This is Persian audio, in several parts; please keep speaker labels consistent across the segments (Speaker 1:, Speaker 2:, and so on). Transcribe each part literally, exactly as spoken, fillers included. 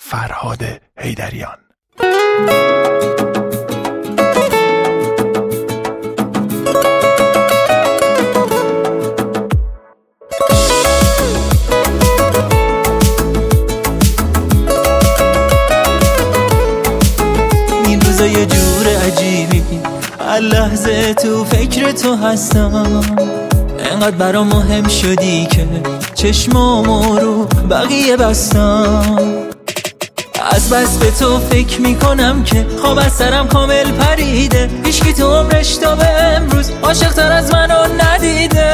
Speaker 1: فرهاد حیدریان.
Speaker 2: این روزا یه جور عجیبی هر لحظه تو فکر تو هستم، انقدر برام مهم شدی که چشمامو رو بقیه بستم. از بس به تو فکر میکنم که خواب از سرم کامل پریده، هیچکی تو عمرش تا به امروز عاشق تر از منو ندیده.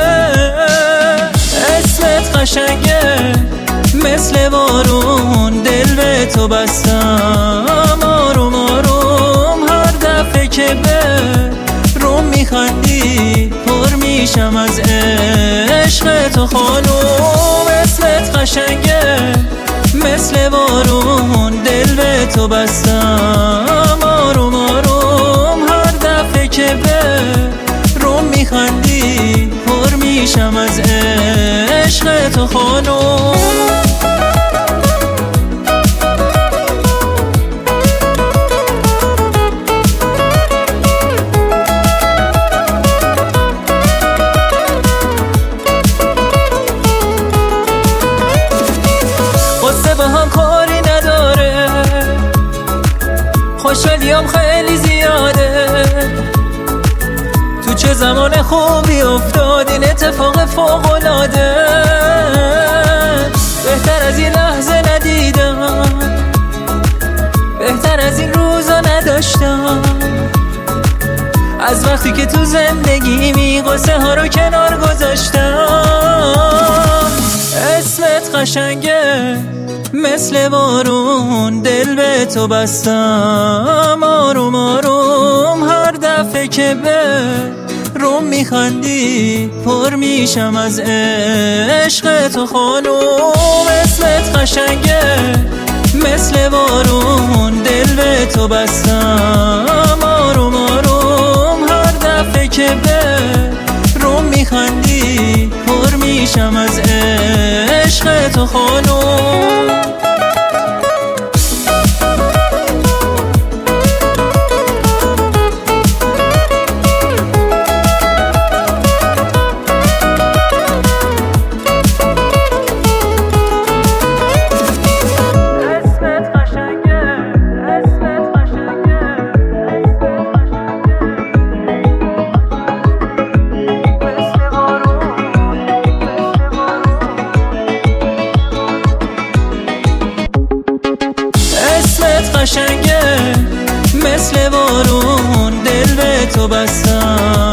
Speaker 2: اسمت قشنگه مثل بارون، دل به تو بستم آروم آروم. هر دفعه که به روم میخندی پر میشم از عشق تو خانوم. اسمت قشنگه مثل بارون، دل به تو بستم آروم آروم. هر دفعه که به روم میخندی پر میشم از عشق تو خانوم. خوشحالیم خیلی زیاده، تو چه زمان خوبی افتاد این اتفاق فوق‌العاده. بهتر از این لحظه ندیدم، بهتر از این روزا نداشتم. از وقتی که تو زندگیمی قصه ها رو کنار گذاشتم. اسمت قشنگه مثل بارون، دل به تو بستم آروم آروم. هر دفعه که به روم میخندی پر میشم از عشق تو خانوم. اسمت قشنگه مثل بارون، دل به تو بستم آروم آروم. هر دفعه که به روم میخندی پر میشم از عشق تو خانوم. قشنگه مثل بارون، دل به تو بستم